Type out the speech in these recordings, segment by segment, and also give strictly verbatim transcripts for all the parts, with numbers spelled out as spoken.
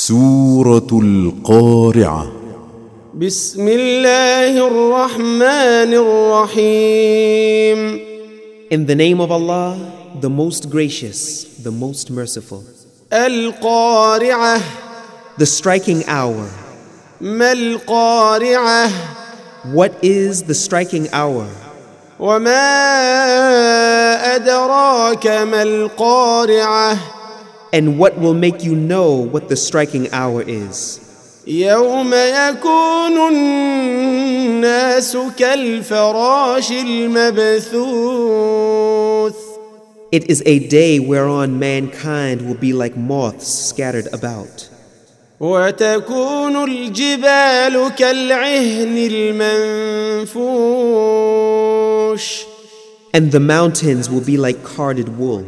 سورة القارعة. بسم الله الرحمن الرحيم. In the name of Allah, the most gracious, the most merciful. القارعة. The striking hour. ما القارعة. What is the striking hour? وما أدراك ما القارعة. And what will make you know what the striking hour is? يوم يكون الناس كالفراش المبثوث. It is a day whereon mankind will be like moths scattered about. وتكون الجبال كالعهن المنفوش. And the mountains will be like carded wool.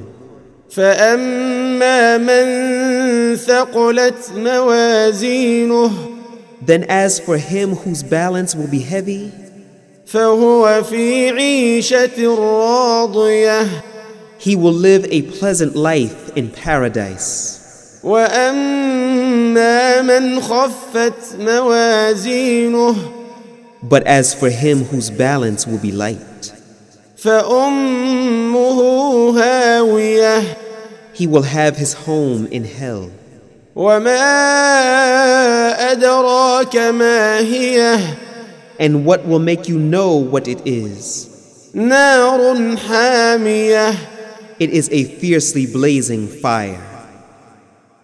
فأما من ثقلت موازينه. Then as for him whose balance will be heavy, فهو في عيشة راضية. he will live a pleasant life in paradise. وأما من خفت موازينه. But as for him whose balance will be light, فأمه هاوية. he will have his home in hell. وما أدراك ما هي. And what will make you know what it is? نار حامية. It is a fiercely blazing fire.